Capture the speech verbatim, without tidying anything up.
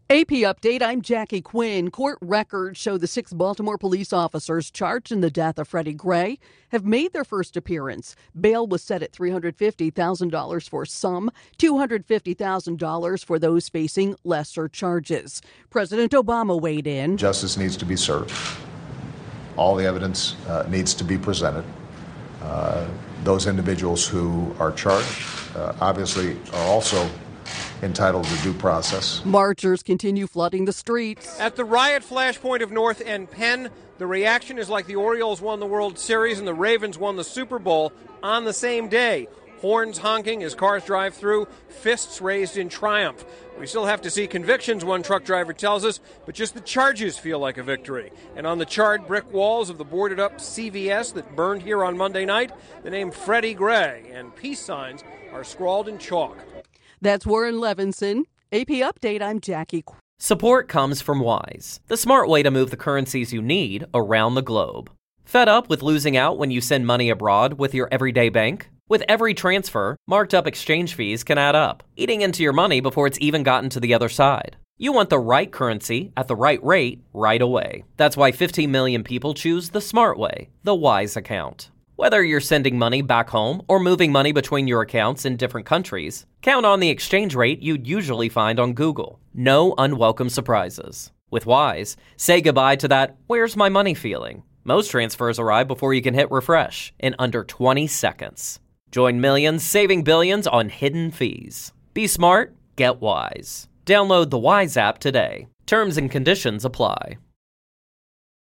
A P Update, I'm Jackie Quinn. Court records show the six Baltimore police officers charged in the death of Freddie Gray have made their first appearance. Bail was set at three hundred fifty thousand dollars for some, two hundred fifty thousand dollars for those facing lesser charges. President Obama weighed in. Justice needs to be served. All the evidence uh, needs to be presented. Uh, those individuals who are charged uh, obviously are also entitled to due process. Marchers continue flooding the streets. At the riot flashpoint of North End Penn, the reaction is like the Orioles won the World Series and the Ravens won the Super Bowl on the same day. Horns honking as cars drive through, fists raised in triumph. We still have to see convictions, one truck driver tells us, but just the charges feel like a victory. And on the charred brick walls of the boarded-up C V S that burned here on Monday night, the name Freddie Gray and peace signs are scrawled in chalk. That's Warren Levinson. A P Update, I'm Jackie. Support comes from Wise, the smart way to move the currencies you need around the globe. Fed up with losing out when you send money abroad with your everyday bank? With every transfer, marked up exchange fees can add up, eating into your money before it's even gotten to the other side. You want the right currency at the right rate right away. That's why fifteen million people choose the smart way, the Wise account. Whether you're sending money back home or moving money between your accounts in different countries, count on the exchange rate you'd usually find on Google. No unwelcome surprises. With Wise, say goodbye to that "where's my money" feeling. Most transfers arrive before you can hit refresh in under twenty seconds. Join millions saving billions on hidden fees. Be smart, get Wise. Download the Wise app today. Terms and conditions apply.